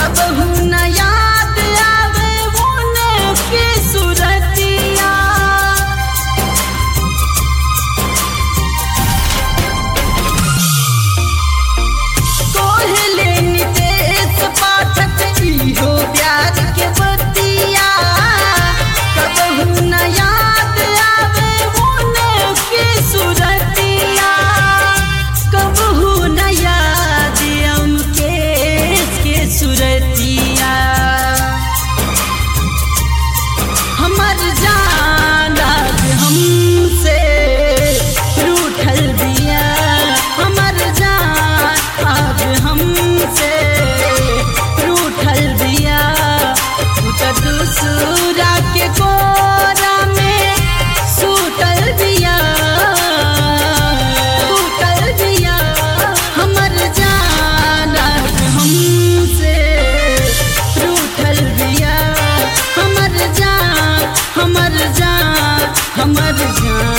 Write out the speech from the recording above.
कबहू न याद आवे उनके सूरतिया। कोहले नितेश पाठक इहो प्यार के बतिया। कबहू न याद आवे उनके सूरतिया। कबहू न याद उनके सूरतिया। हमर जान आज हमसे रूठल बिया। हमर जान आज हमसे रूठल बिया। तो दूसरा के कोरा में सूतल बिया। सूतल बिया। हमर जान आज हमसे रूठल बिया। हमर जान हमर जान हमर जान।